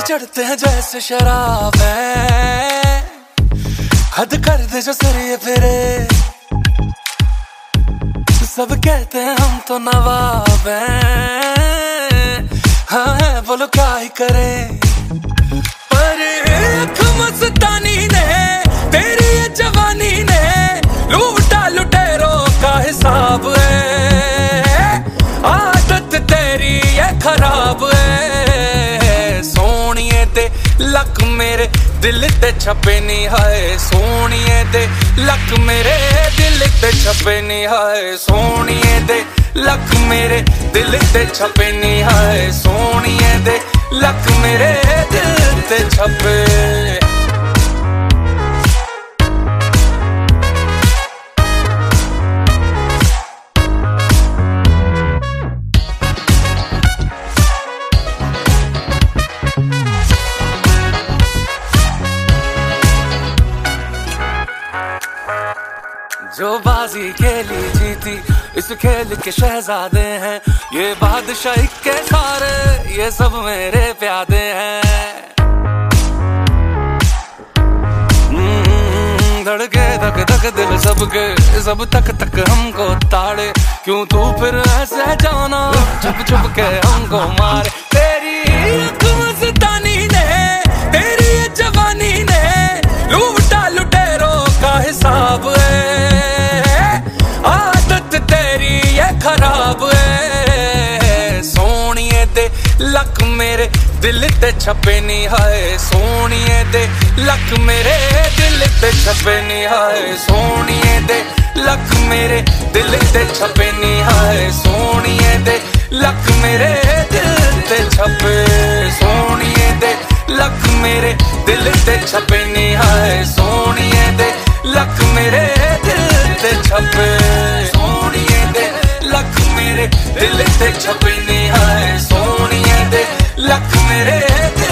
चढ़ते हैं जैसे शराब है, हद कर दे जो सिर ये फिरे। सब कहते हैं हम तो नवाब हैं, हाँ है बोलो क्या ही करें। पर एक मस्तानी ने तेरी ये जवानी ने लूटा लुटेरों का हिसाब है। आदत तेरी ये खराब है, सोनिए दे लक मेरे दिल ते छपे नी हाय। सोनिए दे लक मेरे दिल ते छपे नी हाय। सोनिए दे लक मेरे दिल ते छपे नी हाय। सोनिए दे लक मेरे दिल ते छपे। जो बाजी खेली जीती इस खेल के शहजादे हैं। ये बादशाह के सारे ये सब मेरे प्यादे हैं। धड़के धक धक दिल सबके सब तक तक हमको ताड़े। क्यों तू फिर ऐसे जाना छुप छुप के हमको मारे। तेरी मस्तानी ने तेरी ये जवानी ने लूटा लुटेरों का हिसाब है। आदत तेरी ये खराब है, सोनिए दे लक मेरे दिल ते छपे नी हाय। सोनिए दे लक मेरे दिल ते छपे नी हाय। सोनिए दे लक मेरे दिल ते छपे नी हाय। सोनिए दे लक मेरे दिल ते छपे। सोनिए दे लक मेरे दिल ते छपे नी हाय। सोनिए दे लक मेरे दिल ते छपे। सोनिए दे लक मेरे दिल ते छपे नी हाय। सोनिए दे लक मेरे